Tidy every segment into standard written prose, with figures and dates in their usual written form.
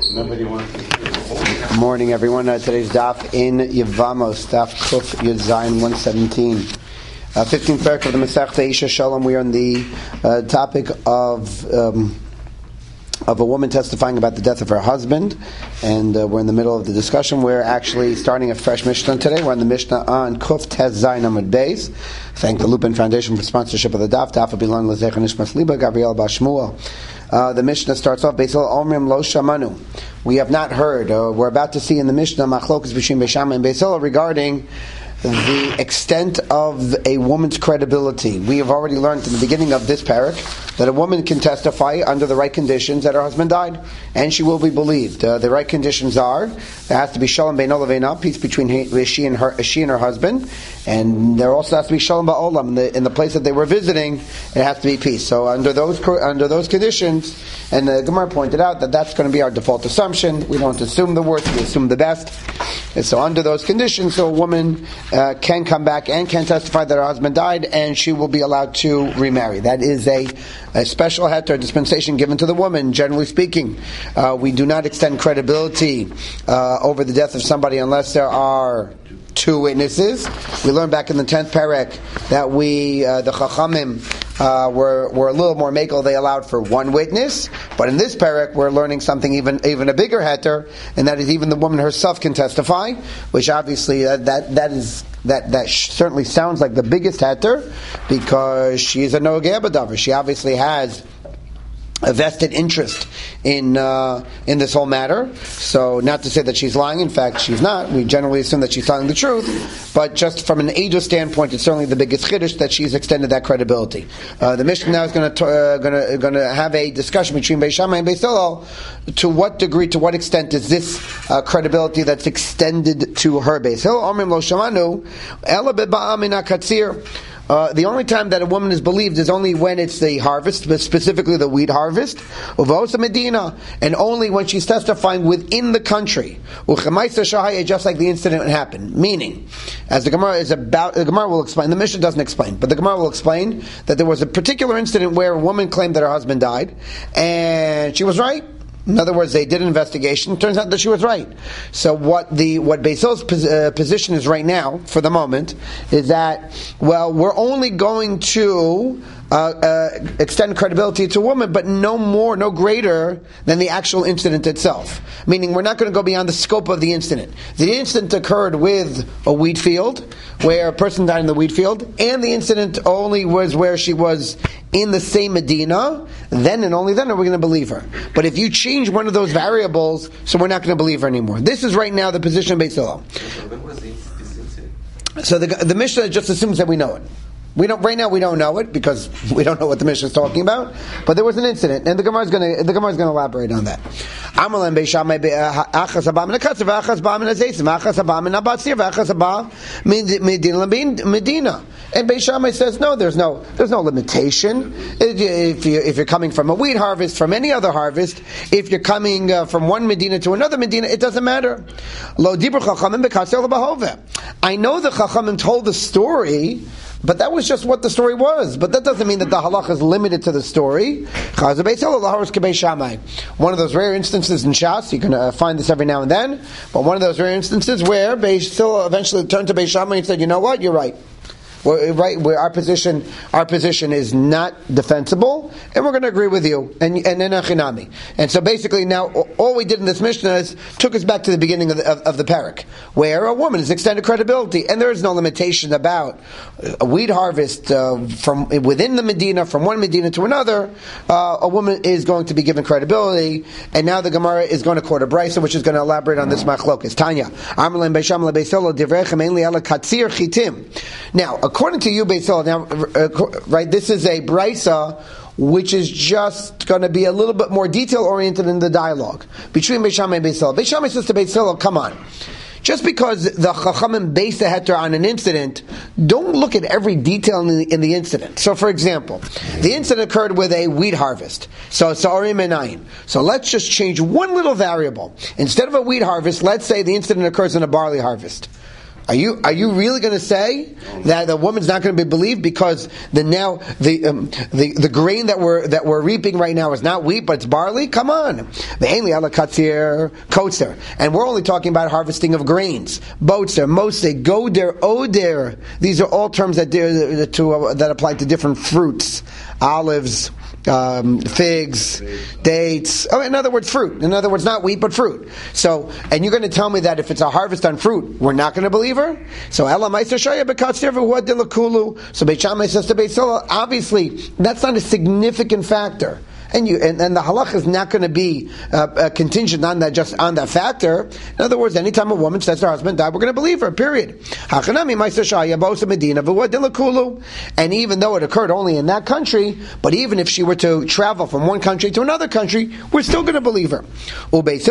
Nobody wants to hear. Good morning, everyone. Today's daf in Yevamos, daf Kuf Yud Zayin 117. 15th parak of the Masechta Isha Shalom. We are on the topic of a woman testifying about the death of her husband, and we're in the middle of the discussion. We're actually starting a fresh Mishnah today. We're on the Mishnah on Kuf Tez Zayin Amud Beis. Thank the Lupin Foundation for sponsorship of the daf. Daf will belong to Zecher Nishmas Liba Gabriel Bashmuel. The Mishnah starts off, Beisil Omrim Lo Shamanu. We have not heard, we're about to see in the Mishnah, Machlokas between Beis Shammai and Beisil regarding the extent of a woman's credibility. We have already learned in the beginning of this parak that a woman can testify under the right conditions that her husband died, and she will be believed. The right conditions are, there has to be shalom beino leveina, peace between she and her husband, and there also has to be shalom ba'olam, in the place that they were visiting, it has to be peace. So under those conditions, and the Gemara pointed out that that's going to be our default assumption. We don't assume the worst, we assume the best. And so under those conditions, so a woman can come back and can testify that her husband died, and she will be allowed to remarry. That is a special heter dispensation given to the woman. Generally speaking, we do not extend credibility over the death of somebody unless there are two witnesses. We learned back in the 10th parak that the Chachamim were a little more makel. They allowed for one witness, but in this parak we're learning something even a bigger heter, and that is even the woman herself can testify, which obviously that certainly sounds like the biggest heter, because she is a nogeh b'davar. She obviously has a vested interest in this whole matter. So not to say that she's lying. In fact, she's not. We generally assume that she's telling the truth. But just from an aegis standpoint, it's certainly the biggest chiddush that she's extended that credibility. The Mishnah now is going to have a discussion between Beis Shammai and Beis Hillel. To what degree, to what extent is this credibility that's extended to her? Beis Hillel Omrim Lo Shamanu Ela Beba'a Min HaKatzir. The only time that a woman is believed is only when it's the harvest, but specifically the wheat harvest, Uvosa Medina, and only when she's testifying within the country, Uchemaisa Shahaya, just like the incident happened. Meaning, as the Gemara will explain, the Mishnah doesn't explain, but the Gemara will explain that there was a particular incident where a woman claimed that her husband died, and she was right. In other words, they did an investigation. It turns out that she was right. So what Beis Hillel's position is right now, for the moment, is that, well, we're only going to extend credibility to a woman, but no more, no greater than the actual incident itself. Meaning, we're not going to go beyond the scope of the incident. The incident occurred with a wheat field, where a person died in the wheat field, and the incident only was where she was in the same Medina. Then and only then are we going to believe her. But if you change one of those variables, so we're not going to believe her anymore. This is right now the position of Beis Hillel. When was this incident? So the Mishnah just assumes that we know it. Right now we don't know it because we don't know what the Mishnah is talking about. But there was an incident, and the Gemara is going to elaborate on that. Amalan Beis Shammai achas haba min hakatzer v'achas haba min hazeisim v'achas haba min habatzir v'achas haba min Medina. And Beis Shammai says no, there's no limitation. If you're coming from a wheat harvest, from any other harvest, if you're coming from one Medina to another Medina, it doesn't matter. Lo dibur chachamim b'katzer l'bahoveh. I know the chachamim told the story, but that was just what the story was. But that doesn't mean that the halacha is limited to the story. One of those rare instances in Shas, you can find this every now and then, but one of those rare instances where Beis Hillel eventually turned to Beis Shammai and said, you know what, you're right. We're right. Our position is not defensible, and we're going to agree with you. And enachinami. And so basically, now all we did in this Mishnah is took us back to the beginning of the parak, where a woman is extended credibility, and there is no limitation about a wheat harvest from within the Medina, from one Medina to another. A woman is going to be given credibility, and now the Gemara is going to quote a brisa, which is going to elaborate on this machlokas. Tanya, Amalem Beis Shammai Beis Hillel divrechem ein li ela katzir chitim. Now, according to you, Beis Hillel, now, right, this is a brisa which is just going to be a little bit more detail-oriented in the dialogue between Beis Shammai and Beis Hillel. Beis Shammai says to Beis Hillel, come on. Just because the Chachamim base the heter on an incident, don't look at every detail in the incident. So, for example, the incident occurred with a wheat harvest. So, Sa'arim Enayim. So, let's just change one little variable. Instead of a wheat harvest, let's say the incident occurs in a barley harvest. Are you really going to say that the woman's not going to be believed because the grain that we're reaping right now is not wheat but it's barley? Come on, the ainli ala katzir kotzer, and we're only talking about harvesting of grains. Botzer, mosek, goder, oder. These are all terms that apply to different fruits, olives, figs, dates. Oh, in other words, fruit. In other words, not wheat, but fruit. So, and you're going to tell me that if it's a harvest on fruit, we're not going to believe her? So, Ella Meister Shaya bekatzir v'huad dilakulu. So, Beit Shammai says to Beit Hillel, obviously, that's not a significant factor. And the halach is not going to be contingent on that, just on that factor. In other words, anytime a woman says her husband died, we're going to believe her. Period. And even though it occurred only in that country, but even if she were to travel from one country to another country, we're still going to believe her. And in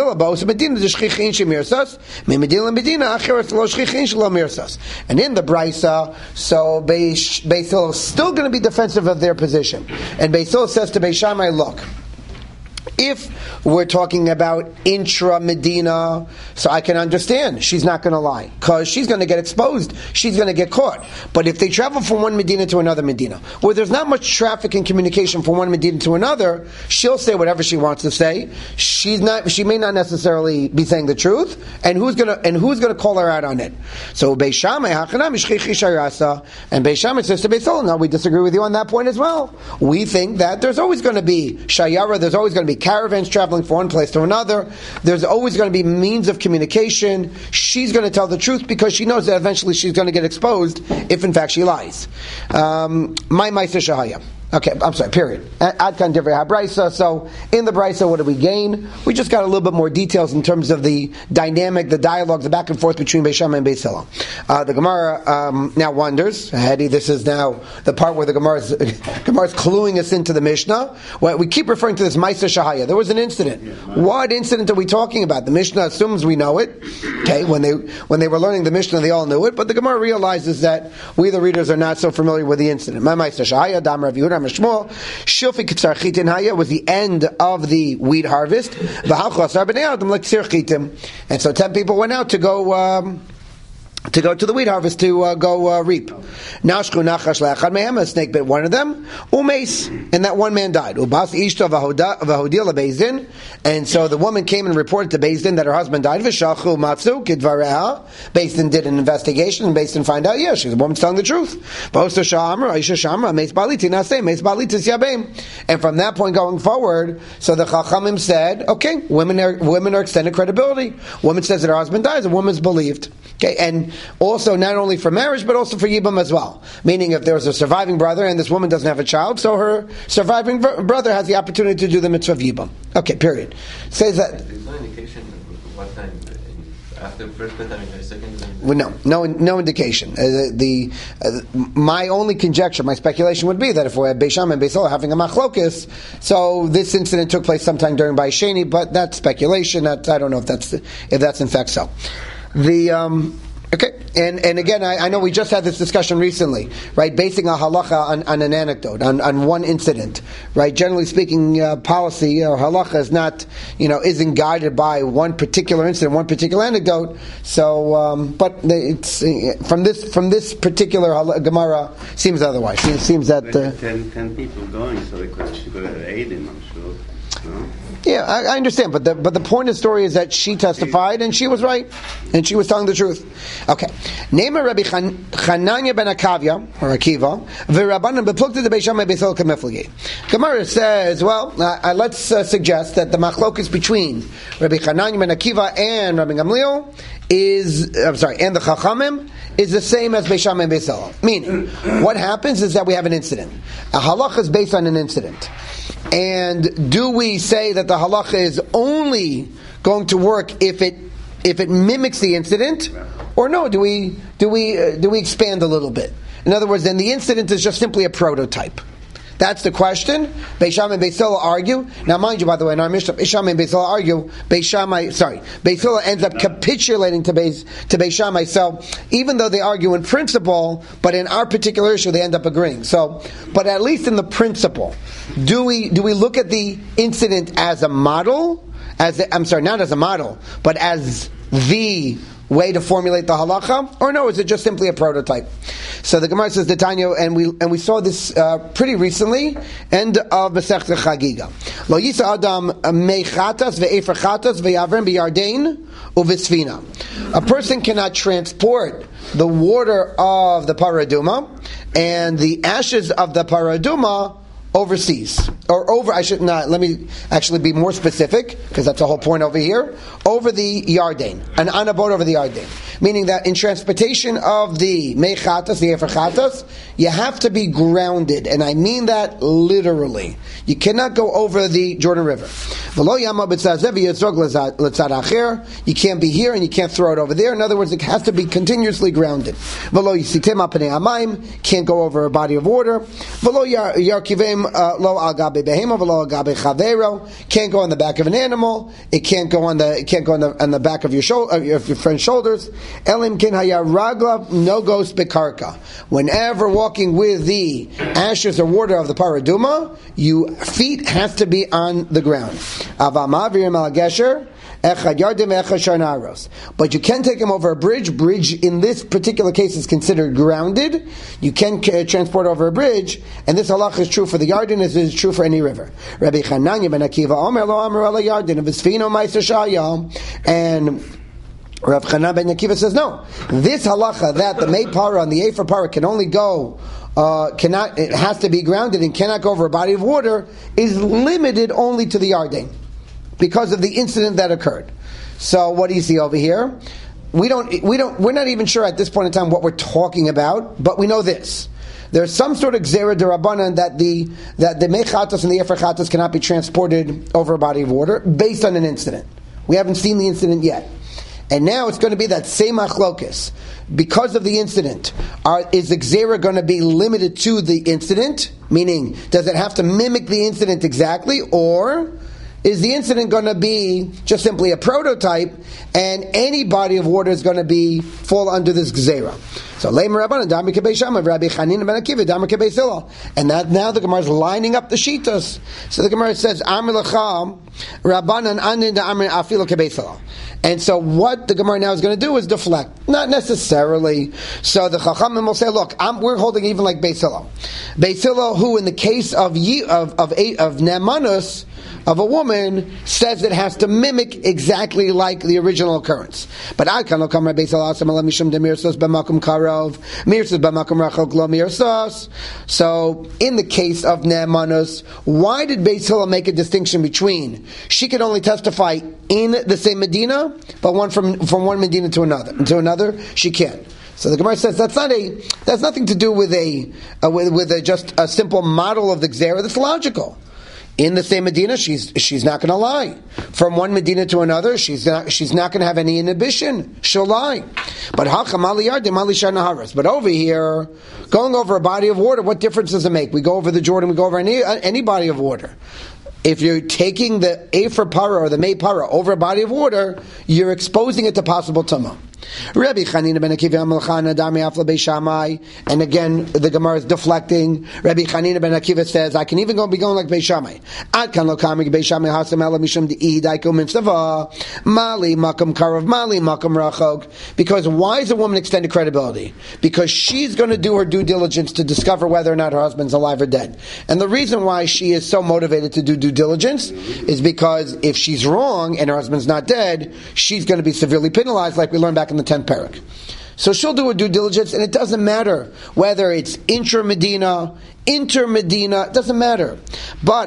the Brisa, so Beis Hillel is still going to be defensive of their position. And Beis Hillel says to Beis Shammai, look, if we're talking about intra-Medina, so I can understand she's not going to lie, because she's going to get exposed, she's going to get caught. But if they travel from one Medina to another Medina, where there's not much traffic and communication from one Medina to another, she'll say whatever she wants to say. She may not necessarily be saying the truth, and who's going to call her out on it? So Beis Shammai, and Beis Shammai says to Beis Hillel, no, we disagree with you on that point as well. We think that there's always going to be shayara, there's always going to be caravans traveling from one place to another. There's always going to be means of communication. She's going to tell the truth because she knows that eventually she's going to get exposed if in fact she lies. My Meister Shahaya. Okay, I'm sorry, period. Adkan Divrei HaBraisa. So, in the Braisa, what do we gain? We just got a little bit more details in terms of the dynamic, the dialogue, the back and forth between Beis Shammai and Beis Hillel. The Gemara now wonders, Hedi, this is now the part where the Gemara is cluing us into the Mishnah. Well, we keep referring to this Meiser Shahaya. There was an incident. What incident are we talking about? The Mishnah assumes we know it. Okay, when they were learning the Mishnah, they all knew it, but the Gemara realizes that we, the readers, are not so familiar with the incident. My Meiser Shahaya, Dam Rav Yehuda Shilfi Kitzar Chitin Haya was the end of the wheat harvest. And so 10 people went out to go to the wheat harvest to go reap. Nashku nachash le'achad mehem, a snake bit one of them, umeis, and that one man died. Ubas ishto v'hodil lebezdin, and so the woman came and reported to Bezdin that her husband died. V'shalchu matzu kidvareha. Bezdin did an investigation, and Bezdin find out, yeah, the woman's telling the truth. B'osto sha'amra, aisha sha'amra, meis baliti naseh, meis balitis yabim. And from that point going forward, so the Chachamim said, okay, women are extended credibility. Woman says that her husband dies, a woman's believed. Okay, and also not only for marriage, but also for Yibam as well. Meaning if there's a surviving brother and this woman doesn't have a child, so her surviving brother has the opportunity to do the mitzvah of Yibam. Okay, period. Says that. There's no indication what time, after the first time or second time? Well, no indication. My only conjecture, my speculation would be that if we're at Beis Shammai and Beis Hillel having a machlokes, so this incident took place sometime during Bayis Sheni, but that's speculation. I don't know if that's in fact so. Okay, and again, I know we just had this discussion recently, right? Basing a halacha on an anecdote, on one incident, right? Generally speaking, policy or halacha is not, isn't guided by one particular incident, one particular anecdote. So, but it's from this particular Gemara seems otherwise. It seems that 10 people going, so it could aid him, I'm sure. No? Yeah, I understand, but the point of the story is that she testified and she was right, and she was telling the truth. Okay, name a Rabbi Chananya ben Akavya or Akiva, v'Rabbanan beplukta the Beis Shammai Beis Hillel k'meflagi. Gemara says, well, let's suggest that the machlokes between Rabbi Chananya ben Akiva and Rabbi Gamliel and the Chachamim is the same as Beis Shammai and Beis Hillel. Meaning, what happens is that we have an incident. A halacha is based on an incident. And do we say that the halacha is only going to work if it mimics the incident, or no? Do we expand a little bit? In other words, then the incident is just simply a prototype. That's the question. Beis Shammai and Beis Hillel argue. Now, mind you, by the way, in our Mishnah, Beis Shammai and Beis Hillel argue. Beis Hillel ends up capitulating to Beis Shammai. So, even though they argue in principle, but in our particular issue, they end up agreeing. So, but at least in the principle, do we look at the incident as a model? Not as a model, but as the way to formulate the halacha, or no, is it just simply a prototype? So the Gemara says the Tanya, and we saw this pretty recently, end of Masechta Chagiga. Lo yisa adam mechatas ve'efer chatas ve'yavrim b'yardein u'v'sfina. A person cannot transport the water of the paraduma and the ashes of the paraduma overseas, or over, I should not, let me actually be more specific, because that's the whole point over here, over the Yarden, and on a boat over the Yarden. Meaning that in transportation of the mechatas, the efer you have to be grounded, and I mean that literally. You cannot go over the Jordan River. You can't be here and you can't throw it over there. In other words, it has to be continuously grounded. Can't go over a body of water. Can't go on the back of an animal. It can't go on the back of your shoulder, of your friend's shoulders. No ghost bekarka. Whenever walking with the ashes or water of the paraduma, your feet have to be on the ground. But you can take him over a bridge. Bridge in this particular case is considered grounded. You can transport over a bridge, and this halach is true for the Yarden as it is true for any river. Rabbi Chananya ben Akiva Omer lo Amar ala Yarden v'sfino ma'aser shayam, and Rav Chanan ben Akiva says no. This halacha that the mei para and the efer para can only go. It has to be grounded and cannot go over a body of water is limited only to the Yarden, because of the incident that occurred. So what do you see over here? We're not even sure at this point in time what we're talking about, but we know this. There's some sort of gzera derabanan that the mechatas and the efer chatas cannot be transported over a body of water based on an incident. We haven't seen the incident yet. And now it's going to be that same achlokus. Because of the incident, is the gzera going to be limited to the incident? Meaning, does it have to mimic the incident exactly, or is the incident going to be just simply a prototype, and any body of water is going to fall under this gzera? So, and that now the Gemara is lining up the shitas. So the Gemara says, and so what the Gemara now is going to do is deflect. Not necessarily. So the Chachamim will say, look, we're holding even like Beis Hillel. Beis Hillel, who in the case of Ne'emanus, of a woman, says it has to mimic exactly like the original occurrence. But I cannot come Beis Hillel mishum demir sos b'makom karov, mir sos b'makom rachok lo mir sos. So in the case of Ne'emanus, why did Beis Hillel make a distinction between she could only testify in the same Medina, but one from one Medina to another she can't? So the Gemara says that's nothing to do with just a simple model of the Gzera. That's logical. In the same Medina, she's not going to lie. From one Medina to another, she's not going to have any inhibition. She'll lie. But But over here, going over a body of water, what difference does it make? We go over the Jordan, we go over any body of water. If you're taking the efer para or the mei para over a body of water, you're exposing it to possible tumah. Rabbi Chanina ben Akiva Amalchana Dami Afla Beishamai, and again the Gemara is deflecting. Rabbi Chanina ben Akiva says, I can even be going like Beishamai. Ad kan lo kamig Beishamai hasam ela mishum de'i daiko mitzvah mali makam karav mali makam rachok. Because why is a woman extended credibility? Because she's going to do her due diligence to discover whether or not her husband's alive or dead. And the reason why she is so motivated to do due diligence is because if she's wrong and her husband's not dead, she's going to be severely penalized, like we learned back in the 10th parak. So she'll do her due diligence, and it doesn't matter whether it's inter-Medina, it doesn't matter. But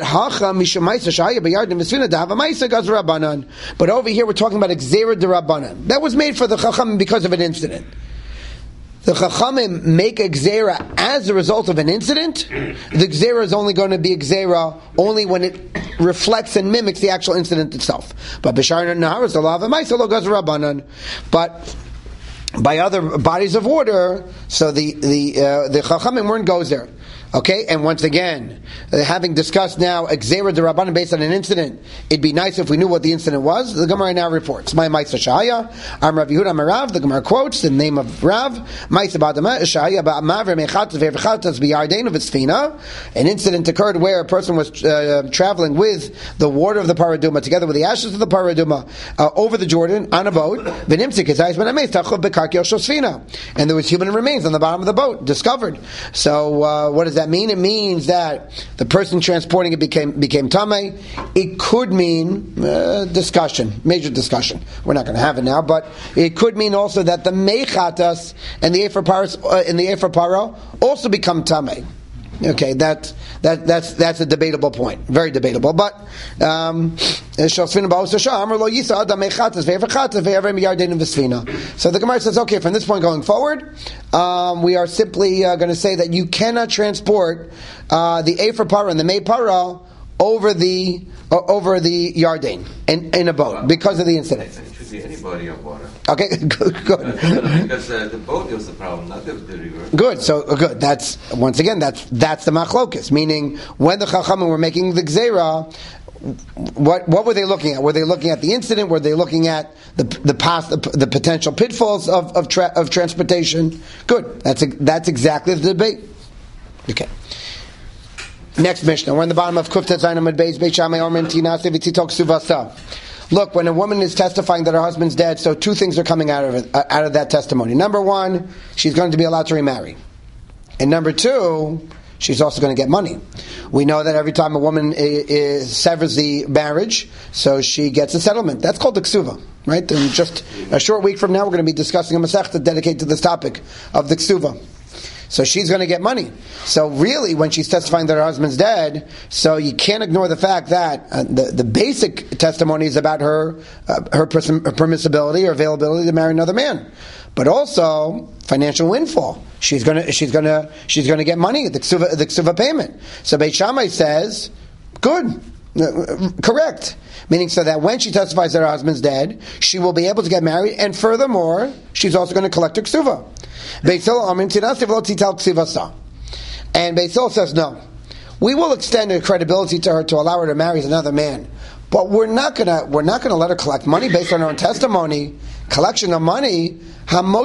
but over here we're talking about a gzera d'Rabbanan. That was made for the Chachamim because of an incident. The Chachamim make a gzera as a result of an incident. The gzera is only going to be a gzera only when it reflects and mimics the actual incident itself. But b'shar nahar is the law of a ma'aser lo gaz Rabbanan. But by other bodies of water, so the Chachamim weren't goes there. Okay, and once again, having discussed now Xera de Rabbanan based on an incident, it'd be nice if we knew what the incident was. The Gemara now reports, My Maisa Shaya, Am Rav Yehuda Amarav, the Gemara quotes the name of Rav, Maisa Badama, Shaya Ba'amav Remechatas Ve'echatas B'Yarden of Sfina. An incident occurred where a person was traveling with the water of the Paraduma, together with the ashes of the Paraduma, over the Jordan on a boat, and there was human remains on the bottom of the boat, discovered. So what does that mean? It means that the person transporting it became tamei. It could mean discussion, major discussion. We're not going to have it now, but it could mean also that the mechatas and the ephah para also become tamei. Okay, that's a debatable point, very debatable. But so the Gemara says, okay, from this point going forward, we are simply going to say that you cannot transport the ephah para and the mei para over the Yarden in a boat because of the incident. It should be any body of water. Okay, good. Because the boat is the problem, not the river. Good. So good. That's once again that's the machlokus. Meaning, when the Chachamim were making the Gzeira, what were they looking at? Were they looking at the incident? Were they looking at the potential pitfalls of transportation? Good. That's exactly the debate. Okay. Next Mishnah. We're in the bottom of Kufta Zainam Beis Beit Shammai Omer Tinas V'Titok Suvasa. Look, when a woman is testifying that her husband's dead, so two things are coming out of that testimony. Number one, she's going to be allowed to remarry. And number two, she's also going to get money. We know that every time a woman severs the marriage, so she gets a settlement. That's called the ksuva, right? And just a short week from now, we're going to be discussing a masechta dedicated to this topic of the ksuva. So she's going to get money. So really, when she's testifying that her husband's dead, so you can't ignore the fact that the basic testimony is about her permissibility or availability to marry another man, but also financial windfall. She's going to get money, the ksuva payment. So Beit Shammai says, good, correct. Meaning, so that when she testifies that her husband's dead, she will be able to get married, and furthermore, she's also going to collect her ksuva. Beit Hillel and Beit Hillel says no. We will extend a credibility to her to allow her to marry another man, but we're not gonna let her collect money based on her own testimony. Collection of money. You want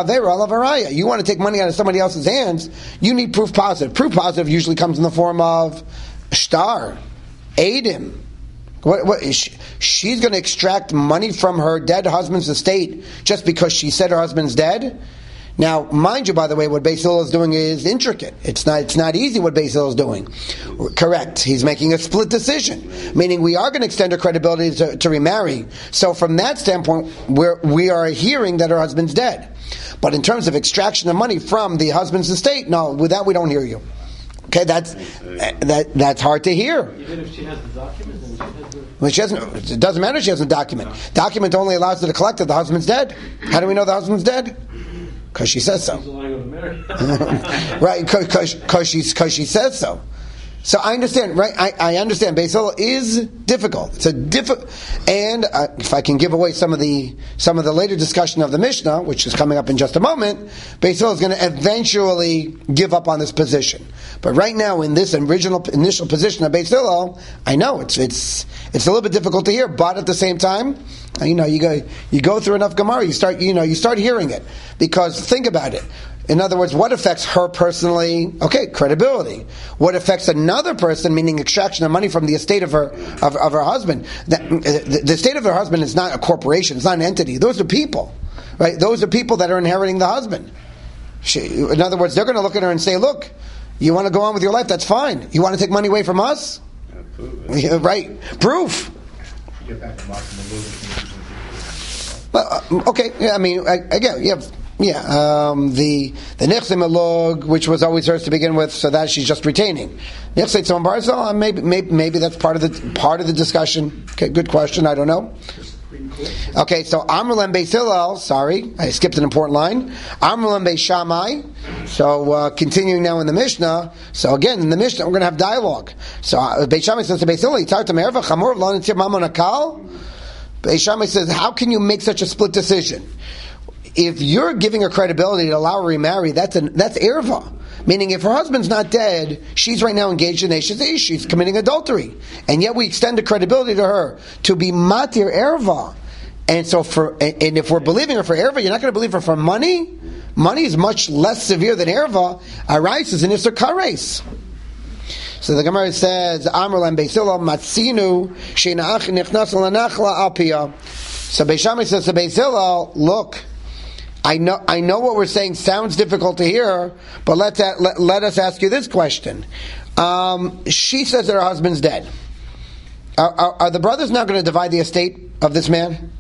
to take money out of somebody else's hands? You need proof positive. Proof positive usually comes in the form of shtar, edim. What is she's going to extract money from her dead husband's estate just because she said her husband's dead? Now, mind you, by the way, what Beis Hillel is doing is intricate. It's not easy what Beis Hillel is doing. Correct. He's making a split decision, meaning we are going to extend her credibility to remarry. So from that standpoint, we are hearing that her husband's dead. But in terms of extraction of money from the husband's estate, no, with that we don't hear you. Okay, that's hard to hear. Even if she has the document, then she has the... Well, she hasn't. It doesn't matter if she has a document. Document only allows her to collect that the husband's dead. How do we know the husband's dead? Because she says so. Right, because she says so. So I understand, right? I understand. Beis Hillel is difficult. It's a and if I can give away some of the later discussion of the Mishnah, which is coming up in just a moment, Beis Hillel is going to eventually give up on this position. But right now, in this initial position of Beis Hillel, I know it's a little bit difficult to hear. But at the same time, you go through enough Gemara, you start hearing it. Because think about it. In other words, what affects her personally? Okay, credibility. What affects another person, meaning extraction of money from the estate of her husband? The estate of her husband is not a corporation; it's not an entity. Those are people, right? Those are people that are inheriting the husband. In other words, they're going to look at her and say, "Look, you want to go on with your life? That's fine. You want to take money away from us? Yeah, right? Proof." Okay. Yeah, I mean, again, you have. Yeah, the Nechse Melog, which was always hers to begin with, so that she's just retaining. Nechse Tzon Barzal, maybe that's part of the discussion. Okay, good question. I don't know. Okay, so Amrulem Beis Hillel. Sorry, I skipped an important line. Amrulem Beis Shammai. So continuing now in the Mishnah. So again in the Mishnah we're going to have dialogue. So Beis Shammai says to Beis Hillel, "Yitarta me'erva chamor v'lo nitzir mamon hakal." Beis Shammai says, "How can you make such a split decision? If you're giving her credibility to allow her to remarry, that's erva. Meaning, if her husband's not dead, she's right now engaged in Eshes Ish. She's committing adultery. And yet we extend the credibility to her to be Matir Erva. And so and if we're believing her for Erva, you're not going to believe her for money? Money is much less severe than Erva. Arais is an Isser Kares. So the Gemara says, Amr Lam Beis Hillel Matzinu Sheina Ach Nichnas Lanachla Alpia. So Beis Shammai says to Beis Hillel, look, I know what we're saying sounds difficult to hear, but let us ask you this question. She says that her husband's dead. Are the brothers now going to divide the estate of this man?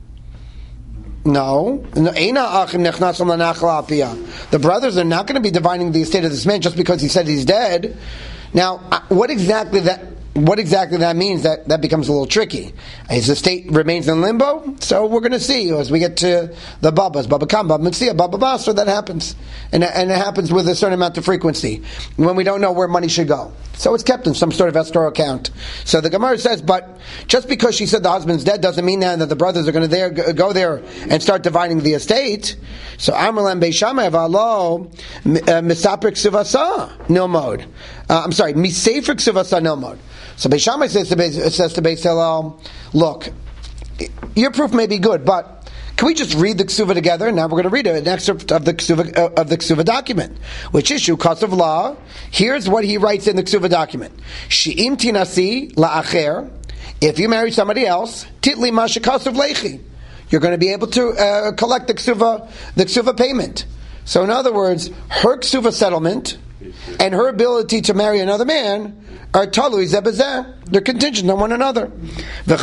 No. The brothers are not going to be dividing the estate of this man just because he said he's dead. Now, what exactly that means, that becomes a little tricky. His estate remains in limbo, so we're going to see as we get to the Babas, Baba Kam, Baba Mitzia, Baba Basra, that happens. And it happens with a certain amount of frequency, when we don't know where money should go. So it's kept in some sort of escrow account. So the Gemara says, but just because she said the husband's dead doesn't mean now that the brothers are going to go there and start dividing the estate. So Amrlam Beis Shammai V'alo Misaprik Sivasa Nilmod. I'm sorry, Misafrik Sivasa Nilmod. So Beis Shammai says to Beis Hillel, look, your proof may be good, but can we just read the Ksuva together? Now we're going to read an excerpt of the Ksuva document. Which issue? Kasav law. Here's what he writes in the Ksuva document. She'im tinasi la'acher. If you marry somebody else, titli masha kasav lechi. You're going to be able to collect the Ksuva payment. So in other words, her Ksuva settlement and her ability to marry another man are talui zebezeh. They're contingent on one another. And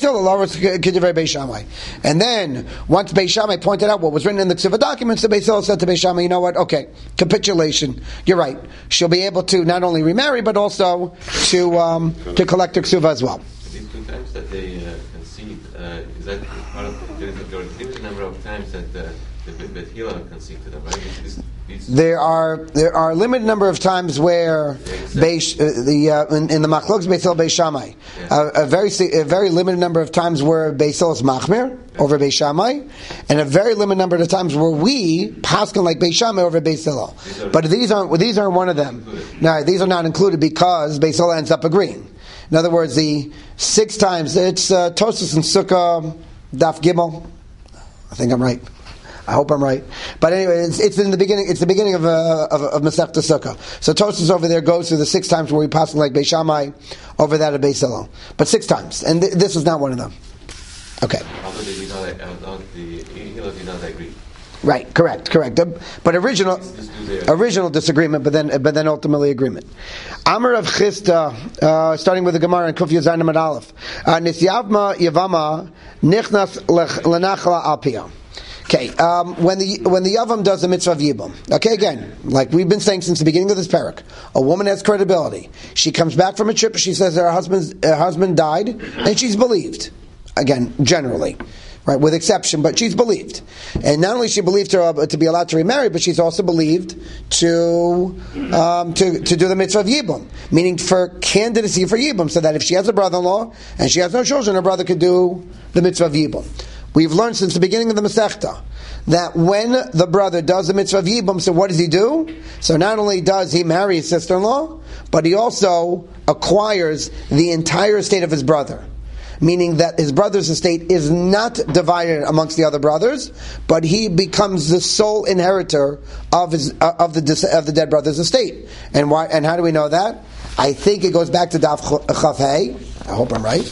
then, once Beis Shammai pointed out what was written in the Ksuva documents, the Beis Hillel said to Beis Shammai, you know what, okay, capitulation, you're right. She'll be able to not only remarry, but also to collect her Ksuva as well. These 2 times that they concede, is that part of there is a limited number of times that the Beit Hillel concede to them, right? There are a limited number of times where in the Machlokes Beis Hillel Beis Shammai, a very limited number of times where Beis Hillel is machmir over Beis Shammai, and a very limited number of times where we paskin like Beis Shammai over Beis Hillel. But these aren't one of them. No, these are not included because Beis Hillel ends up agreeing. In other words, the 6 times it's Tosfos and Sukkah Daf Gimel. I think I'm right. I hope I'm right. But anyway, it's in the beginning. It's the beginning of Masechta Sukkah. So Tosfos over there goes through the 6 times where we pass like Beis Shammai over that of Beis Hillel, but 6 times, and this is not one of them. Okay. Although they did not agree. Right. Correct. But original disagreement, but then ultimately agreement. Amar of Chisda, starting with the Gemara in Kuf Yazayin Amud Aleph. Nisyavma Yavama Nichnas Lenachla Alpia. Okay, when the Yavam does the mitzvah of Yibum, okay, again, like we've been saying since the beginning of this parak, a woman has credibility. She comes back from a trip, she says her husband died, and she's believed. Again, generally, right, with exception, but she's believed. And not only is she believed to be allowed to remarry, but she's also believed to do the mitzvah of Yibum, meaning for candidacy for Yibum, so that if she has a brother-in-law and she has no children, her brother could do the mitzvah of Yibum. We've learned since the beginning of the Masechta that when the brother does the mitzvah of Yibum, so what does he do? So not only does he marry his sister-in-law, but he also acquires the entire estate of his brother. Meaning that his brother's estate is not divided amongst the other brothers, but he becomes the sole inheritor of the dead brother's estate. And why? And how do we know that? I think it goes back to Daf Chaf Hei. I hope I'm right.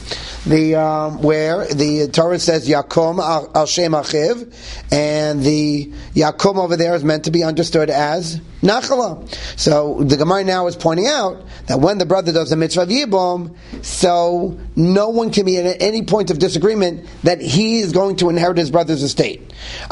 Where the Torah says Yakum al Shem Achiv, and the Yakum over there is meant to be understood as Nachala. So the Gemara now is pointing out that when the brother does the mitzvah of Yibum, so no one can be at any point of disagreement that he is going to inherit his brother's estate.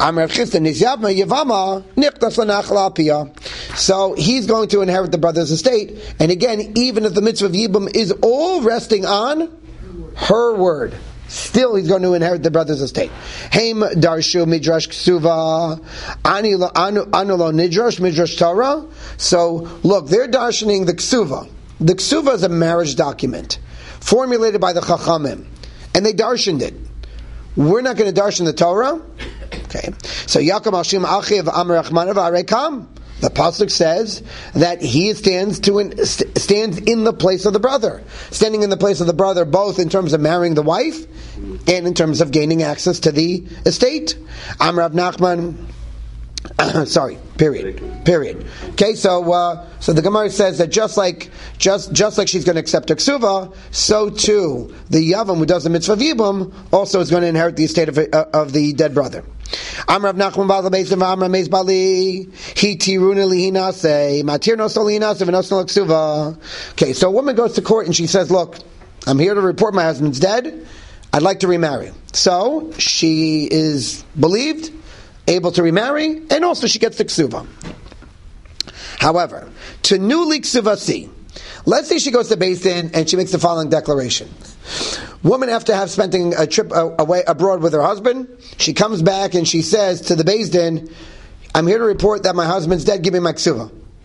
So he's going to inherit the brother's estate, and again, even if the mitzvah of Yibum is all resting on her word, still he's going to inherit the brother's estate. Haim darshu midrash ksuva anulo nidrash midrash Torah. So look, they're darshaning the ksuva. The ksuva is a marriage document formulated by the Chachamim, and they darshaned it. We're not going to darshan the Torah. Okay. So Yaakov Ashim Achiv Amar Achmanav Arekam The pasuk says that he stands in the place of the brother, standing in the place of the brother, both in terms of marrying the wife and in terms of gaining access to the estate. Amar Rav Nachman. Sorry. Period. Okay, so the Gemara says that just like she's going to accept her ksuva, so too the yavam who does the mitzvah of yibum also is going to inherit the estate of the dead brother. Amar Rav Nachman Bal Beis Amar Meis Bali Hi Tiruna Lihinase Matir No Solinase V'Nosno Ksuva. Okay, so a woman goes to court and she says, "Look, I'm here to report my husband's dead. I'd like to remarry." So she is believed, able to remarry, and also she gets the ksuva. However, to newly ksuvasi, let's say she goes to Beis Din and she makes the following declaration. Woman, after have spent a trip away abroad with her husband, she comes back and she says to the Beis Din, "I'm here to report that my husband's dead, give me my ksuva."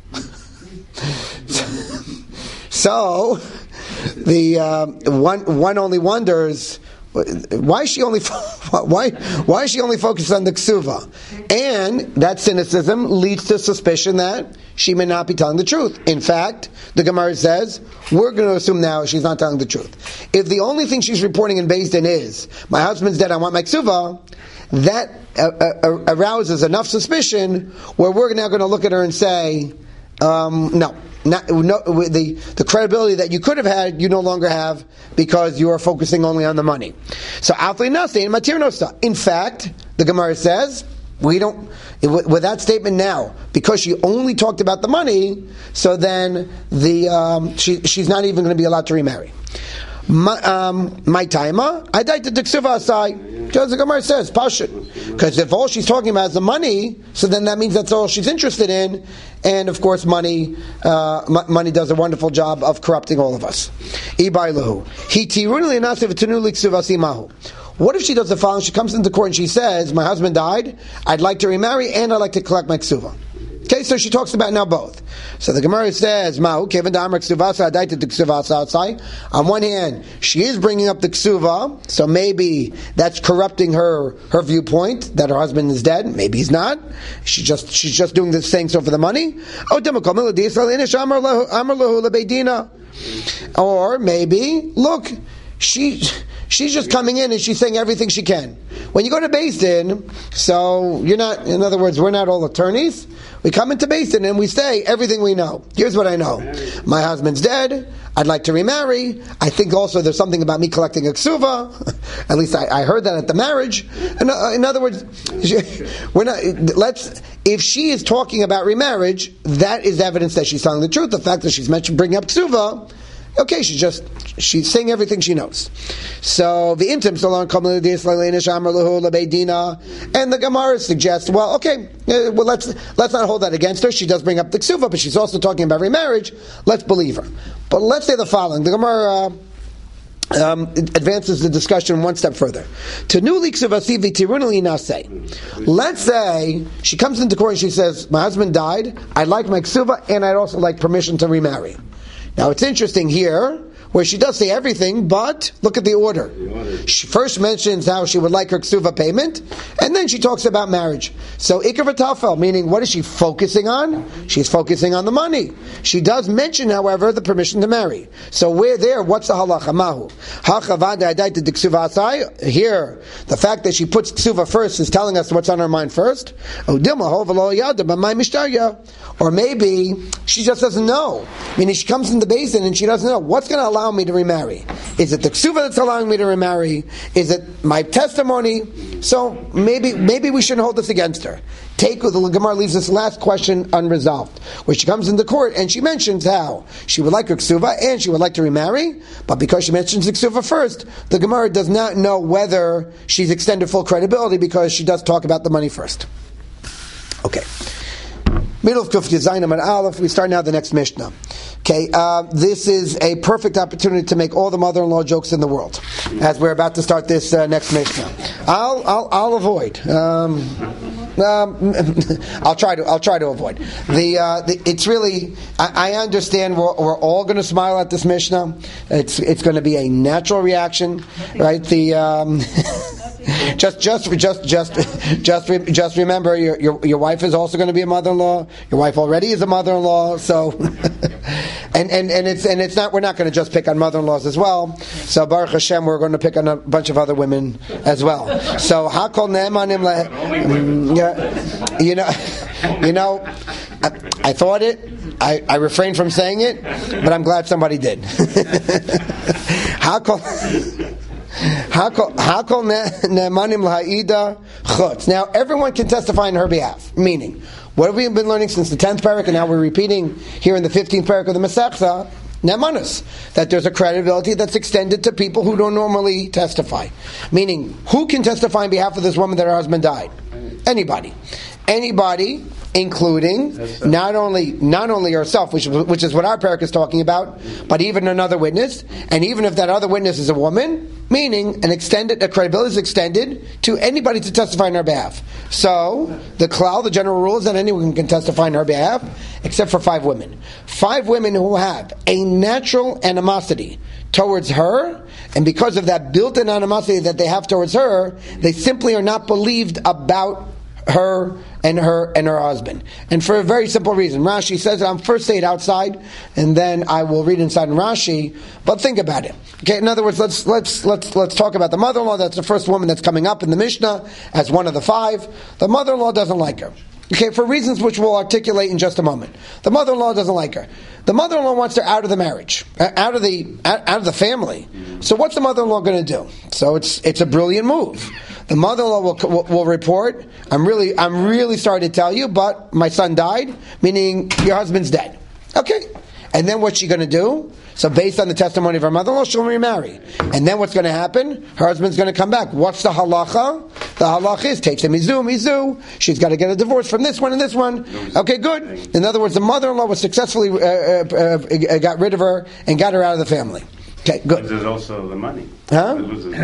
So, the one only wonders, why is she only focused on the ksuva? And that cynicism leads to suspicion that she may not be telling the truth. In fact, the Gemara says we're going to assume now she's not telling the truth. If the only thing she's reporting in Beis Din is my husband's dead, I want my ksuva, that arouses enough suspicion where we're now going to look at her and say, no, the credibility that you could have had, you no longer have because you are focusing only on the money. So, in fact, the Gemara says, we don't, with that statement now, because she only talked about the money, so then she's not even going to be allowed to remarry. My taima, I died to Diksuva Asai. Because the Gemara says, Pashut. Because if all she's talking about is the money, so then that means that's all she's interested in. And of course, money does a wonderful job of corrupting all of us. What if she does the following? She comes into court and she says, my husband died, I'd like to remarry, and I'd like to collect my ksuva. Okay, so she talks about now both. So the Gemara says, on one hand, she is bringing up the ksuva, so maybe that's corrupting her viewpoint that her husband is dead. Maybe he's not. She's just doing this saying so for the money. Or maybe, look, she's just coming in and she's saying everything she can. When you go to Beis Din, so you're not, in other words, we're not all attorneys. We come into Beis Din and we say everything we know. Here's what I know. My husband's dead. I'd like to remarry. I think also there's something about me collecting a ksuva. At least I heard that at the marriage. In other words, if she is talking about remarriage, that is evidence that she's telling the truth. The fact that she's bringing up ksuva, okay, she's saying everything she knows. So the intim and the Gemara suggests, well, okay, let's not hold that against her. She does bring up the ksuva, but she's also talking about remarriage. Let's believe her. But let's say the following: the Gemara advances the discussion one step further. Let's say she comes into court and she says, "My husband died. I'd like my ksuva, and I'd also like permission to remarry." Now it's interesting here, where she does say everything, but look at the order. She first mentions how she would like her ksuva payment, and then she talks about marriage. So ikar v'tafel, meaning what is she focusing on? She's focusing on the money. She does mention, however, the permission to marry. So what's the halacha? Mahu. Here, the fact that she puts ksuva first is telling us what's on her mind first. Or maybe she just doesn't know. Meaning she comes in the Beis Din and she doesn't know what's going to allow me to remarry. Is it the ksuva that's allowing me to remarry? Is it my testimony? So maybe we shouldn't hold this against her. The Gemara leaves this last question unresolved, where she comes into court and she mentions how she would like her ksuva and she would like to remarry, but because she mentions the ksuva first, the Gemara does not know whether she's extended full credibility because she does talk about the money first. Okay. Middle of Kuf Yizayim and Aleph. We start now the next Mishnah. Okay, this is a perfect opportunity to make all the mother-in-law jokes in the world, as we're about to start this next Mishnah. I'll avoid. I'll try to avoid. It's really. I understand we're all going to smile at this Mishnah. It's going to be a natural reaction, right? just remember, your wife is also going to be a mother-in-law. Your wife already is a mother-in-law. So, and it's not. We're not going to just pick on mother-in-laws as well. So Baruch Hashem, we're going to pick on a bunch of other women as well. So Hakol Ne'emanim I thought it. I refrained from saying it, but I'm glad somebody did. Hakol Ne'emanim L'Ha'ida Chutz. Now everyone can testify on her behalf. Meaning, what have we been learning since the 10th parak, and now we're repeating here in the 15th parak of the Masechta? Ne'emanus, that there's a credibility that's extended to people who don't normally testify. Meaning, who can testify on behalf of this woman that her husband died? Anybody, including not only herself, which is what our parak is talking about, but even another witness, and even if that other witness is a woman, meaning a credibility is extended to anybody to testify on her behalf. So the general rule is that anyone can testify on her behalf, except for 5 women. 5 women who have a natural animosity towards her, and because of that built-in animosity that they have towards her, they simply are not believed about her and her husband, and for a very simple reason. Rashi says that I'm first say it outside, and then I will read inside in Rashi. But think about it. Okay, in other words, let's talk about the mother-in-law. That's the first woman that's coming up in the Mishnah as one of the 5. The mother-in-law doesn't like her. Okay, for reasons which we'll articulate in just a moment. The mother-in-law doesn't like her. The mother-in-law wants her out of the marriage, out of the family. So what's the mother-in-law going to do? So it's a brilliant move. The mother-in-law will report, I'm really sorry to tell you, but my son died, meaning your husband's dead. Okay. And then what's she going to do? So based on the testimony of her mother-in-law, she'll remarry. And then what's going to happen? Her husband's going to come back. What's the halacha? The halacha is, takes a mizu. She's got to get a divorce from this one and this one. Okay, good. In other words, the mother-in-law was successfully got rid of her and got her out of the family. Okay, good. There's also the money. Huh?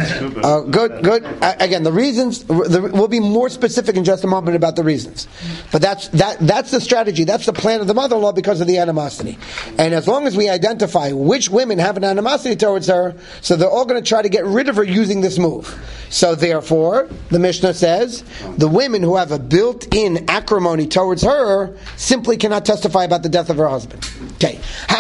Good. Again, the reasons, we'll be more specific in just a moment about the reasons. But that's the strategy, that's the plan of the mother-in-law because of the animosity. And as long as we identify which women have an animosity towards her, so they're all going to try to get rid of her using this move. So therefore, the Mishnah says, the women who have a built-in acrimony towards her simply cannot testify about the death of her husband. Okay.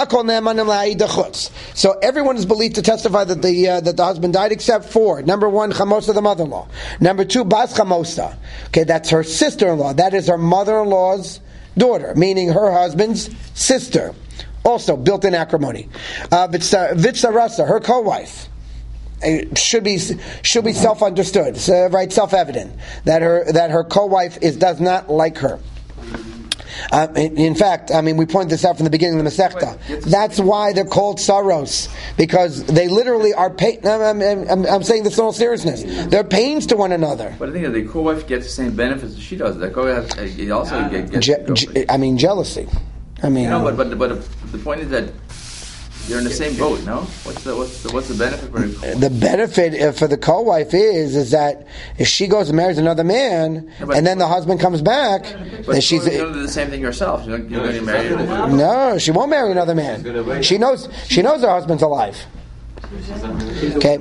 So everyone is believed to testify that the husband died, except for number 1, Chamosa, the mother-in-law. Number 2, Bas Chamosa. Okay, that's her sister-in-law. That is her mother-in-law's daughter, meaning her husband's sister. Also built-in acrimony. Vitzarasa, her co-wife. Should be self-understood, self-evident that her co-wife does not like her. In fact, we pointed this out from the beginning of the Masechta. That's why they're called saros, because they literally are pain. I'm saying this in all seriousness. They're pains to one another. But I think that the co-wife gets the same benefits as she does. The co-wife also gets jealousy. But the point is that you're in the same boat, no? What's the benefit for her? The benefit for the co-wife is that if she goes and marries another man, and then the husband comes back, then she's... You don't do the same thing yourself. You're going to marry... No, she won't marry another man. She knows her husband's alive. Okay,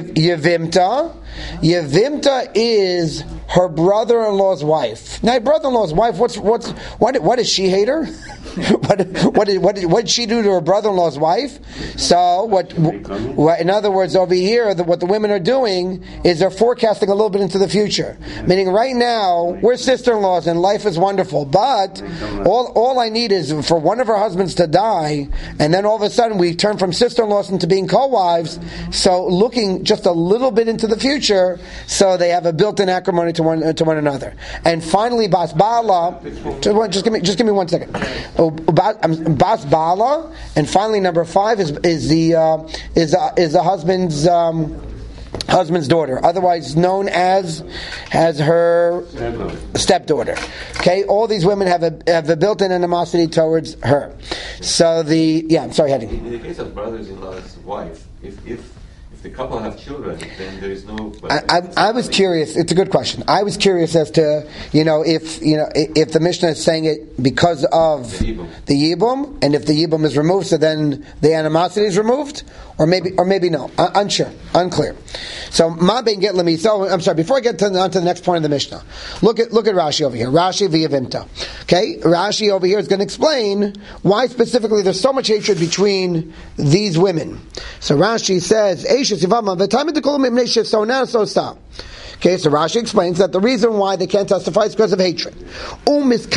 Yevimta is her brother-in-law's wife. Now, brother-in-law's wife, what does she hate her? what did she do to her brother-in-law's wife? So what in other words, over here, what the women are doing is they're forecasting a little bit into the future. Meaning, right now we're sister-in-laws and life is wonderful, but all I need is for one of her husbands to die, and then all of a sudden we turn from sister-in-laws into being co-wives. So looking just a little bit into the future, so they have a built-in acrimony to one another. And finally, Bas Bala. Just give me 1 second. Bas Bala, and finally number 5 is the husband's daughter, otherwise known as her stepdaughter. Okay, all these women have a built-in animosity towards her. So I'm sorry, Heading. In the case of brothers-in-law's wife, if the couple have children, then there is no. I was curious. It's a good question. I was curious as to if the Mishnah is saying it because of the yibum, and if the yibum is removed, so then the animosity is removed, or maybe no. Unsure, unclear. So ma ben get lemi. So I'm sorry. Before I get on to the next point of the Mishnah, look at Rashi over here. Rashi v'yavimta. Okay, Rashi over here is going to explain why specifically there's so much hatred between these women. So Rashi says, okay, so Rashi explains that the reason why they can't testify is because of hatred. With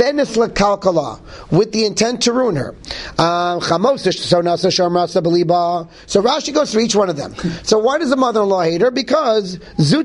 the intent to ruin her. So Rashi goes through each one of them. So why does the mother-in-law hate her? Because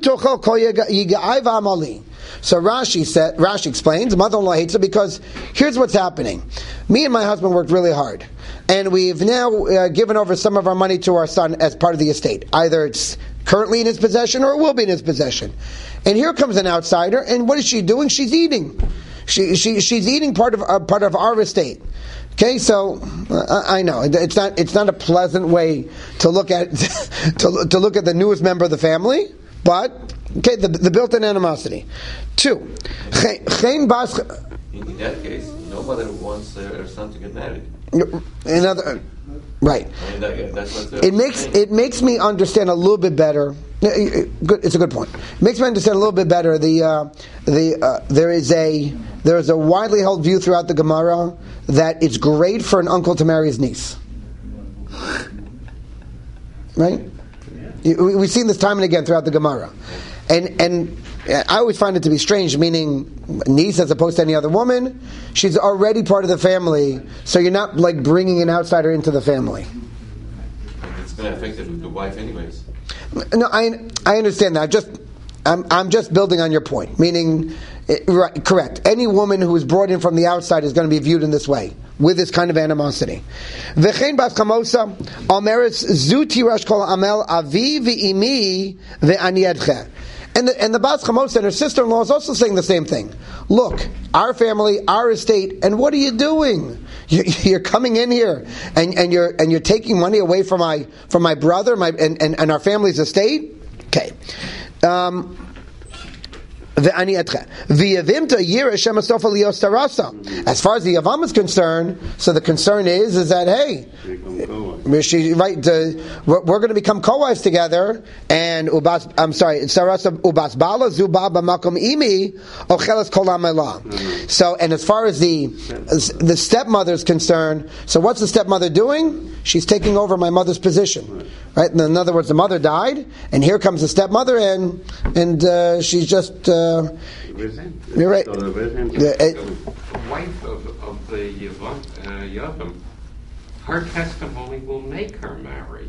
so Rashi explains, the mother-in-law hates her because here's what's happening. Me and my husband worked really hard, and we've now given over some of our money to our son as part of the estate. Either it's currently in his possession or it will be in his possession. And here comes an outsider, and what is she doing? She's eating. She's eating part of our estate. Okay, so I know it's not a pleasant way to look at to look at the newest member of the family, but okay, the built-in animosity. 2. In that case, no mother wants her son to get married. Right. I mean, that's what it makes me understand a little bit better. It's a good point. It makes me understand a little bit better. There is a widely held view throughout the Gemara that it's great for an uncle to marry his niece. Right? We've seen this time and again throughout the Gemara, and I always find it to be strange. Meaning, niece as opposed to any other woman, she's already part of the family, so you're not like bringing an outsider into the family. It's going to affect the wife, anyways. No, I understand that. I'm just building on your point. Meaning, right, correct. Any woman who is brought in from the outside is going to be viewed in this way, with this kind of animosity. V'chein bas chamosa omeres zuti rash kol amel avi v'imi ve'aniedche. And the Bas Chamosa and her sister-in-law is also saying the same thing. Look, our family, our estate, and what are you doing? You're coming in here and you're taking money away from my brother, and our family's estate. Okay. As far as the Yavam is concerned, so the concern is that hey, we're going to become co-wives together, and so, and as far as the stepmother is concerned, so what's the stepmother doing? She's taking over my mother's position, right? In other words, the mother died, and here comes the stepmother, and she's just. You're right. The wife of the Yavam, her testimony will make her marry.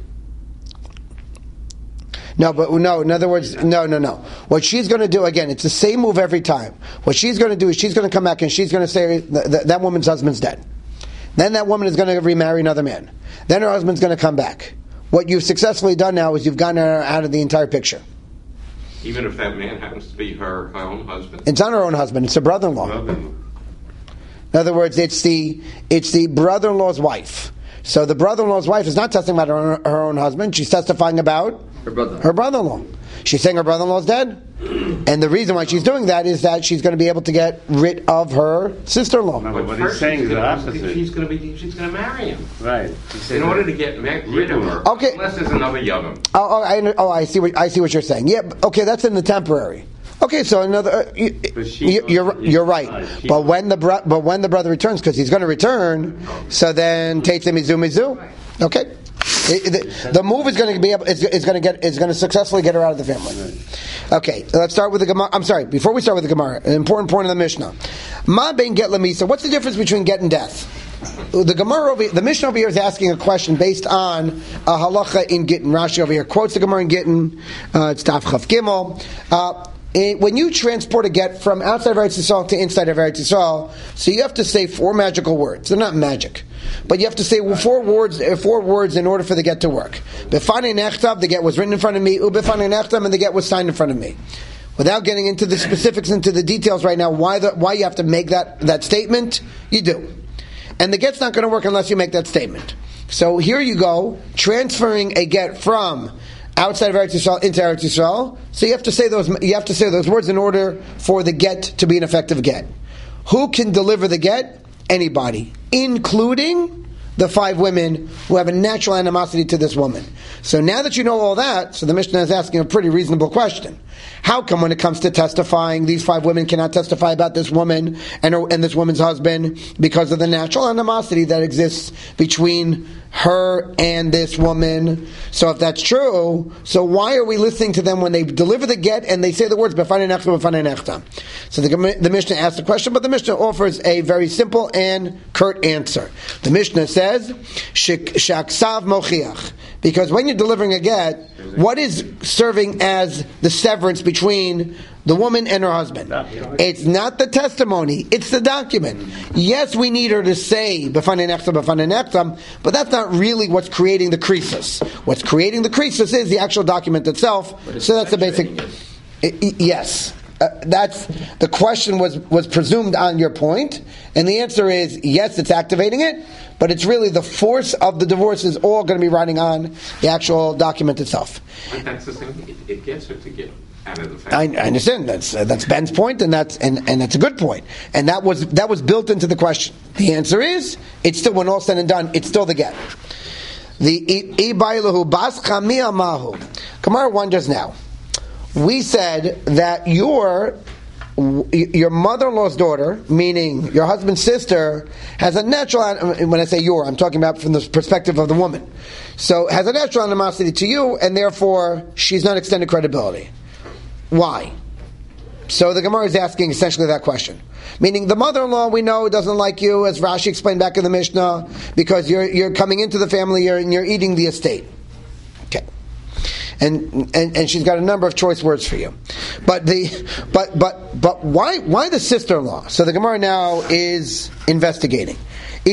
No, but no. In other words, no. What she's going to do again, it's the same move every time. What she's going to do is she's going to come back and she's going to say that woman's husband's dead. Then that woman is going to remarry another man. Then her husband's going to come back. What you've successfully done now is you've gotten her out of the entire picture. Even if that man happens to be her own husband? It's not her own husband, it's her brother-in-law. In other words, it's the brother-in-law's wife. So the brother-in-law's wife is not testifying about her own husband, she's testifying about her brother-in-law. She's saying her brother-in-law's dead. And the reason why she's doing that is that she's going to be able to get rid of her sister-in-law. No, but what he's saying is the opposite. She's going to marry him. Right. In order to get rid of her. Okay. Unless there's another Yavam. I see what you're saying. Yeah, okay, that's in the temporary. Okay, so another. You're right. But when the brother returns, because he's going to return, so then Teitzim Mizu. Okay. The move is going to be able. Is going to successfully get her out of the family. Okay, let's start with the Gemara. I'm sorry. Before we start with the Gemara, an important point of the Mishnah. Ma bein get lemisa. What's the difference between get and death? The Mishnah over here is asking a question based on a halacha in Gittin. Rashi over here quotes the Gemara in Gittin. It's Daf Chaf Gimel. When you transport a get from outside of Eretz Yisrael to inside of Eretz Yisrael, so you have to say 4 magical words. They're not magic, but you have to say 4 words in order for the get to work. B'fanei nechtav, the get was written in front of me. U'b'fanei nechtav, and the get was signed in front of me. Without getting into the specifics, into the details right now, why you have to make that statement, you do. And the get's not going to work unless you make that statement. So here you go, transferring a get from outside of Eretz Yisrael into Eretz Yisrael. So you have to say those words in order for the get to be an effective get. Who can deliver the get? Anybody, including the 5 women who have a natural animosity to this woman. So now that you know all that, so the Mishnah is asking a pretty reasonable question. How come when it comes to testifying, these 5 women cannot testify about this woman and this woman's husband because of the natural animosity that exists between her and this woman? So if that's true, so why are we listening to them when they deliver the get and they say the words b'fanei nechta, b'fanei nechta? So the Mishnah asks the question, but the Mishnah offers a very simple and curt answer. The Mishnah says, shaksav mochiach. Because when you're delivering a get, what is serving as the severance between the woman and her husband? It's not the testimony, it's the document. Yes, we need her to say b'fanei nechta, but that's not really what's creating the krisus. What's creating the krisus is the actual document itself. So that's the basic. Yes. That's the question was presumed on your point, and the answer is yes, it's activating it, but it's really the force of the divorce is all going to be riding on the actual document itself. But that's the thing; it gets her to get out of the family. I understand that's Ben's point, and that's a good point, and that was built into the question. The answer is it's still, when all said and done, it's still the get. The ibailahu bas chamia mahu. Gemara wonders now. We said that your mother-in-law's daughter, meaning your husband's sister, has a natural, when I say your, I'm talking about from the perspective of the woman, so has a natural animosity to you, and therefore she's not extended credibility. Why? So the Gemara is asking essentially that question. Meaning the mother-in-law, we know, doesn't like you, as Rashi explained back in the Mishnah, because you're coming into the family and you're eating the estate. Okay. And she's got a number of choice words for you, but why the sister-in-law? So the Gemara now is investigating. So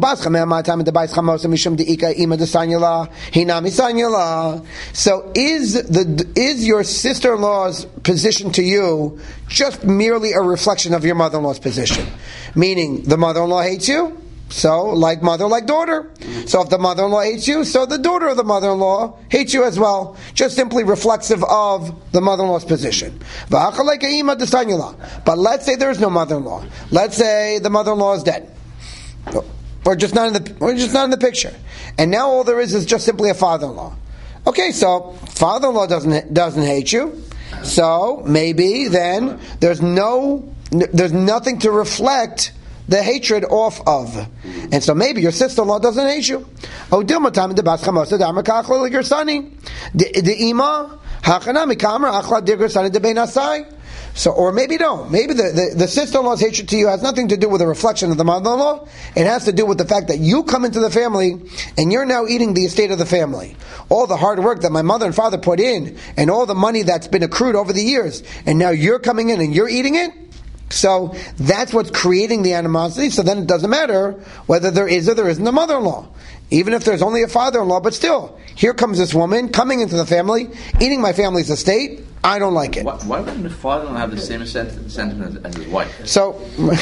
is your sister-in-law's position to you just merely a reflection of your mother-in-law's position? Meaning the mother-in-law hates you? So, like mother, like daughter. So if the mother-in-law hates you, so the daughter of the mother-in-law hates you as well. Just simply reflexive of the mother-in-law's position. But let's say there is no mother-in-law. Let's say the mother-in-law is dead. Or just not in the picture. And now all there is just simply a father-in-law. Okay, so father-in-law doesn't hate you. So maybe then there's nothing to reflect the hatred off of. And so maybe your sister-in-law doesn't hate you. So, or maybe no. Maybe the sister-in-law's hatred to you has nothing to do with a reflection of the mother-in-law. It has to do with the fact that you come into the family and you're now eating the estate of the family. All the hard work that my mother and father put in, and all the money that's been accrued over the years, and now you're coming in and you're eating it. So that's what's creating the animosity. So then it doesn't matter whether there is or there isn't a mother-in-law. Even if there's only a father-in-law, but still, here comes this woman coming into the family, eating my family's estate. I don't like it. Why wouldn't the father-in-law have the same sentiment as his wife? So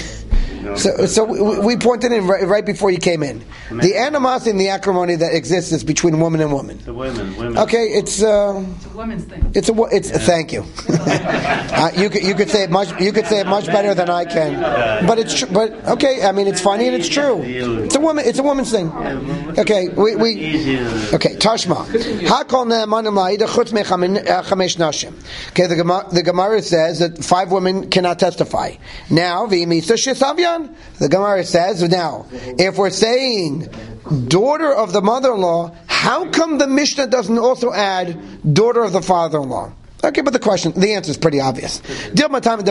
we pointed in right before you came in. The animosity and the acrimony that exists is between woman and woman. The women. Okay, it's a woman's thing. Thank you. You could say it much. You could say it much better than I can. But it's true. But okay, I mean it's funny and it's true. It's a woman's thing. Okay, okay. Tashma. Hakol ne'emanim la'ida chutz mechamesh nashim. Okay, the Gemara says that 5 women cannot testify. Now, v'imisa shesavyan. The Gemara says, now, if we're saying daughter of the mother-in-law, how come the Mishnah doesn't also add daughter of the father-in-law? Okay, but the answer is pretty obvious. The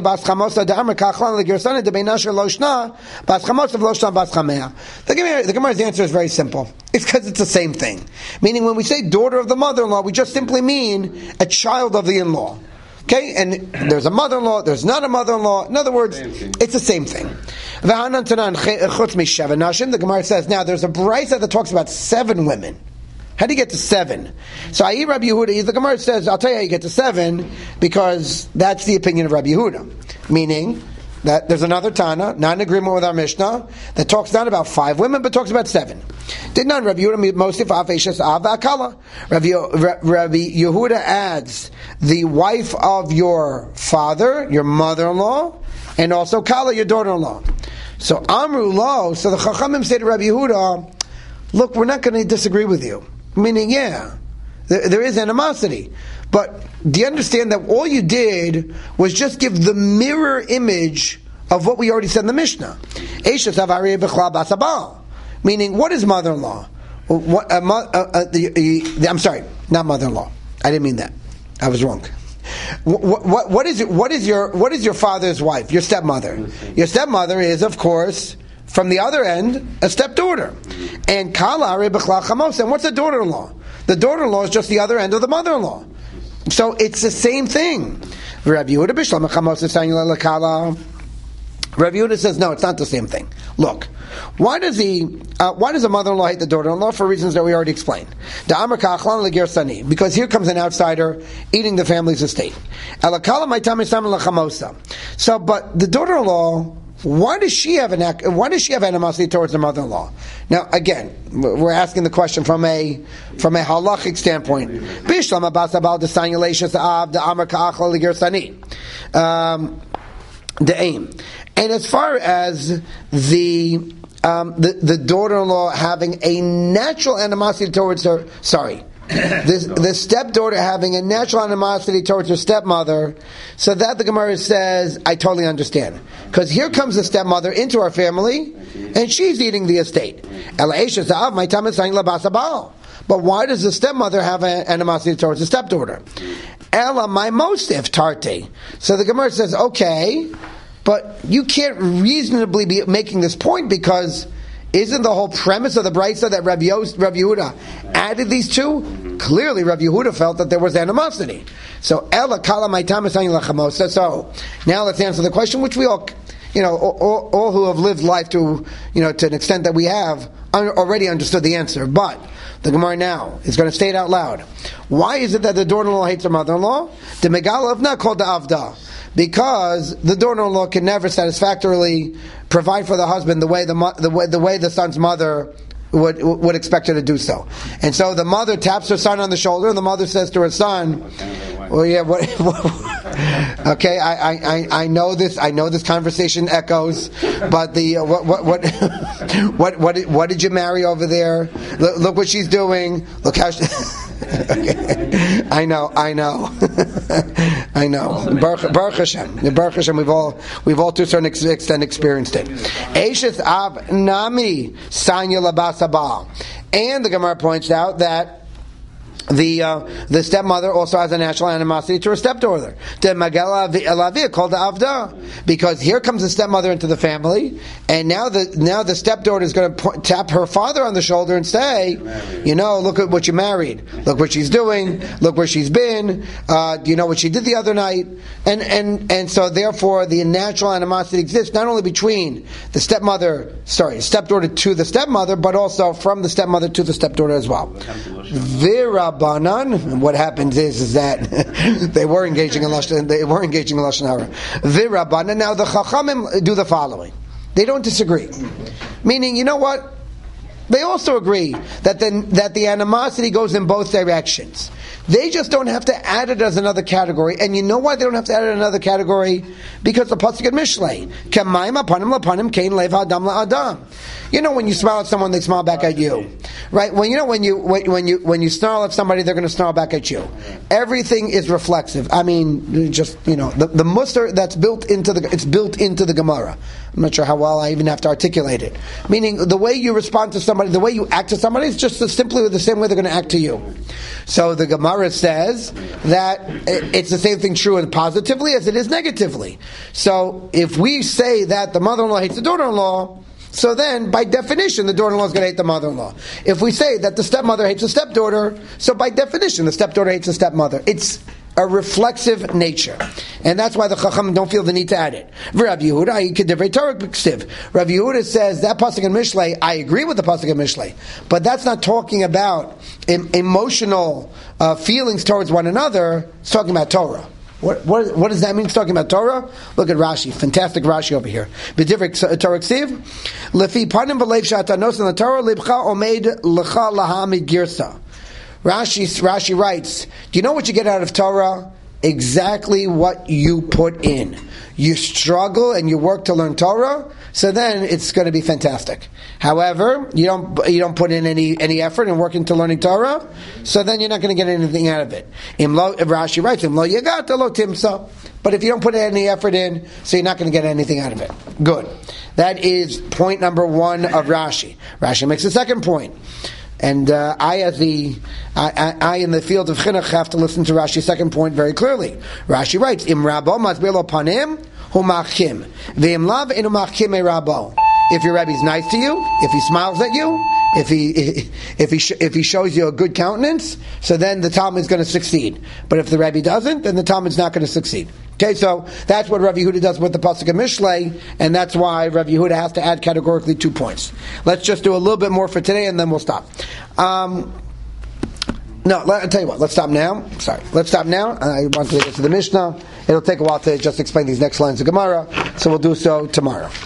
Gemara's answer is very simple. It's because it's the same thing. Meaning when we say daughter of the mother-in-law, we just simply mean a child of the in-law. Okay, and there's a mother-in-law, there's not a mother-in-law. In other words, it's the same thing. The Gemara says, now there's a brisa that talks about 7 women. How do you get to 7? So Ayi Rabbi Yehuda, the Gemara says, I'll tell you how you get to 7, because that's the opinion of Rabbi Yehuda. Meaning, that there's another Tana, not in agreement with our Mishnah, that talks not about 5 women, but talks about 7. Did not Rabbi Yehuda Mosif Av Eishes Av Akala. Rabbi Yehuda adds the wife of your father, your mother-in-law, and also Kala, your daughter-in-law. So Amru Lo, so the Chachamim say to Rabbi Yehuda, look, we're not going to disagree with you. Meaning, yeah, there is animosity. But do you understand that all you did was just give the mirror image of what we already said in the Mishnah? Meaning, what is mother-in-law? I'm sorry, not mother-in-law. I didn't mean that. I was wrong. What is your father's wife? Your stepmother. Your stepmother is, of course, from the other end, a stepdaughter. And kala and what's a daughter-in-law? The daughter-in-law is just the other end of the mother-in-law. So it's the same thing. Rabbi Yehuda says, no, it's not the same thing. Look, why does a mother-in-law hate the daughter-in-law? For reasons that we already explained. Because here comes an outsider eating the family's estate. So, but the daughter-in-law, why does she have animosity towards the mother-in-law? Now, again, we're asking the question from a halachic standpoint. The aim, and as far as the daughter-in-law having a natural animosity towards her, the stepdaughter having a natural animosity towards her stepmother, so that the Gemara says, I totally understand. Because here comes the stepmother into our family, and she's eating the estate. But why does the stepmother have an animosity towards the stepdaughter? Ella my mosif tarte. So the Gemara says, okay, but you can't reasonably be making this point because isn't the whole premise of the Brisa that Rabbi Yehuda added these two? Clearly, Rabbi Yehuda felt that there was animosity. So Ella kala my tamas. So now let's answer the question, which we all who have lived life to an extent that we have already understood the answer. But the Gemara now is going to say it out loud. Why is it that the daughter-in-law hates her mother-in-law? The Megala not called the Avda. Because the daughter-in-law can never satisfactorily provide for the husband the way the son's mother would expect her to do so. And so the mother taps her son on the shoulder, and the mother says to her son, "Well, yeah, okay, I know this. I know this conversation echoes, but what did you marry over there? Look what she's doing. Look how she." Okay. I know. Baruch Hashem. We've all to a certain extent experienced it. Eishes av nami sanya labasabal, and the Gemara points out that the stepmother also has a natural animosity to her stepdaughter. The Magala Elavia called the Avda, because here comes the stepmother into the family, and now the stepdaughter is going to tap her father on the shoulder and say, look at what you married, look what she's doing, look where she's been, do you know what she did the other night? And so therefore the natural animosity exists not only between the stepdaughter to the stepmother, but also from the stepmother to the stepdaughter as well. Banan. What happens is that they were engaging in lashon hara. V'Rabbanan. Now the Chachamim do the following. They don't disagree. Meaning, you know what? They also agree that the animosity goes in both directions. They just don't have to add it as another category. And you know why they don't have to add it as another category? Because the pasuk in Mishlei, K'mayim apanim lapanim kein lev ha'adam la'adam. When you smile at someone, they smile back at you, right? When you snarl at somebody, they're going to snarl back at you. Everything is reflexive. I mean, just the muster that's built into the Gemara. I'm not sure how well I even have to articulate it. Meaning, the way you respond to somebody, the way you act to somebody, is just simply the same way they're going to act to you. So the Gemara says that it's the same thing true positively as it is negatively. So if we say that the mother-in-law hates the daughter-in-law, so then, by definition, the daughter-in-law is going to hate the mother-in-law. If we say that the stepmother hates the stepdaughter, so by definition, the stepdaughter hates the stepmother. It's a reflexive nature. And that's why the Chacham don't feel the need to add it. Rabbi Yehuda says, that pasuk in Mishlei, I agree with the pasuk in Mishlei, but that's not talking about emotional feelings towards one another, it's talking about Torah. What does that mean? It's talking about Torah? Look at Rashi. Fantastic Rashi over here. B'divrei Torah ksiv. Lefi panim v'leiv shatanos in the Torah libcha omeid lecha lahamid girsa. Rashi writes, do you know what you get out of Torah? Exactly what you put in. You struggle and you work to learn Torah, so then it's going to be fantastic. However, you don't put in any effort in working to learning Torah, so then you're not going to get anything out of it. Rashi writes, Im lo yagata lo timsa. But if you don't put any effort in, so you're not going to get anything out of it. Good. That is point number 1 of Rashi. Rashi makes a second point. And I in the field of chinuch have to listen to Rashi's second point very clearly. Rashi writes, "Im rabo masbilo panim hu machim, ve'im lav enu machim e rabo." If your rabbi's nice to you, if he smiles at you, if he shows you a good countenance, so then the Talmud is going to succeed. But if the rabbi doesn't, then the Talmud is not going to succeed. Okay, so that's what Rav Yehuda does with the pasuk of Mishlei, and that's why Rav Yehuda has to add categorically 2 points. Let's just do a little bit more for today, and then we'll stop. I'll tell you what. Let's stop now. Let's stop now. I want to get to the Mishnah. It'll take a while to just explain these next lines of Gemara, so we'll do so tomorrow.